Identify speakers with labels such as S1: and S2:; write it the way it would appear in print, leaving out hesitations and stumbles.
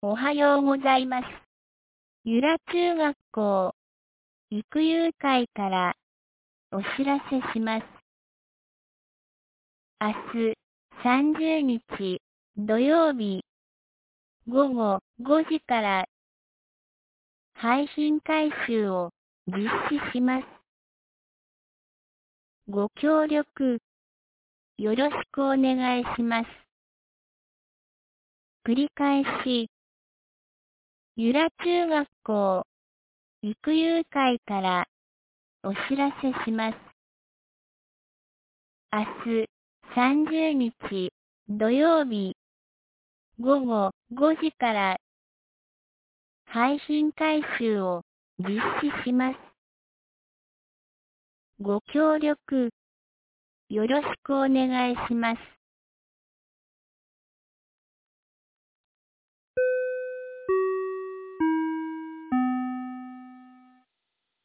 S1: おはようございます。由良中学校育遊会からお知らせします。明日30日土曜日午後5時から配信回収を実施します。ご協力よろしくお願いします。繰り返し、由良中学校育遊会からお知らせします。明日30日土曜日午後5時から配信回収を実施します。ご協力よろしくお願いします。